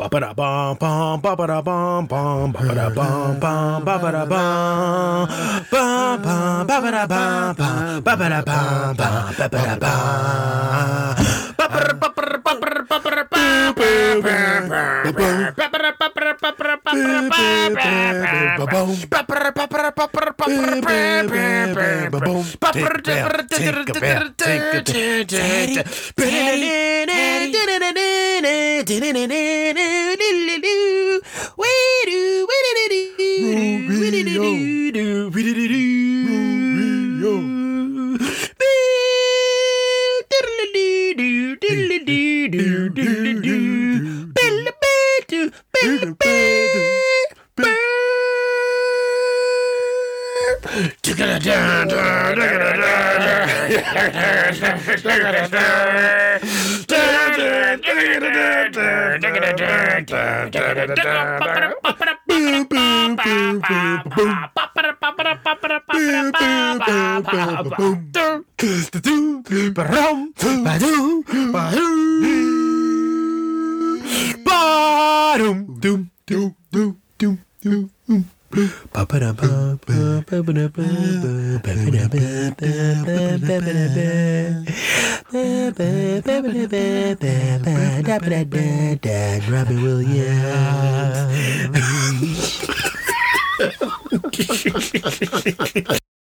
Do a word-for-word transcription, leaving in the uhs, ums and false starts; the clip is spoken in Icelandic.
ba ba da bum bum ba ba da bum bum ba ba da bum bum ba ba da bum bum bum ba ba da bum bum ba ba da bum bum ba ba da bum ba ba ba ba ba ba ba Robin Williams.